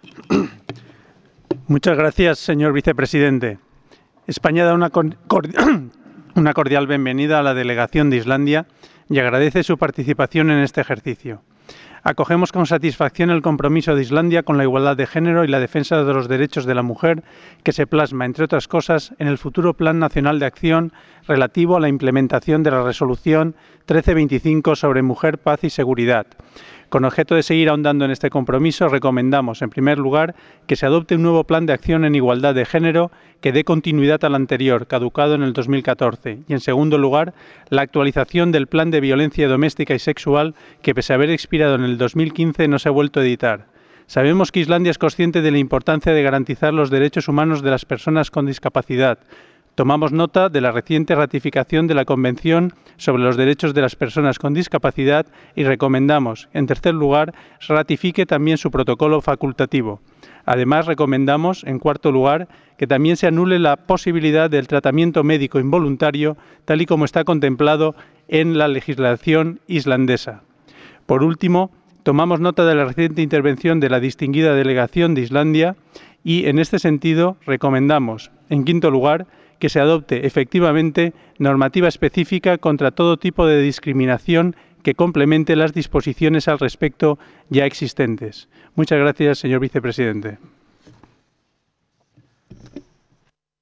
Muchas gracias, señor vicepresidente. España da una cordial bienvenida a la delegación de Islandia y agradece su participación en este ejercicio. Acogemos con satisfacción el compromiso de Islandia con la igualdad de género y la defensa de los derechos de la mujer, que se plasma, entre otras cosas, en el futuro Plan Nacional de Acción relativo a la implementación de la Resolución 1325 sobre mujer, paz y seguridad. Con objeto de seguir ahondando en este compromiso, recomendamos, en primer lugar, que se adopte un nuevo plan de acción en igualdad de género que dé continuidad al anterior, caducado en el 2014, y, en segundo lugar, la actualización del plan de violencia doméstica y sexual que, pese a haber expirado en el 2015, no se ha vuelto a editar. Sabemos que Islandia es consciente de la importancia de garantizar los derechos humanos de las personas con discapacidad. Tomamos nota de la reciente ratificación de la Convención sobre los Derechos de las Personas con Discapacidad y recomendamos, en tercer lugar, se ratifique también su protocolo facultativo. Además, recomendamos, en cuarto lugar, que también se anule la posibilidad del tratamiento médico involuntario, tal y como está contemplado en la legislación islandesa. Por último, tomamos nota de la reciente intervención de la distinguida delegación de Islandia y, en este sentido, recomendamos, en quinto lugar, que se adopte efectivamente normativa específica contra todo tipo de discriminación que complemente las disposiciones al respecto ya existentes. Muchas gracias, señor vicepresidente.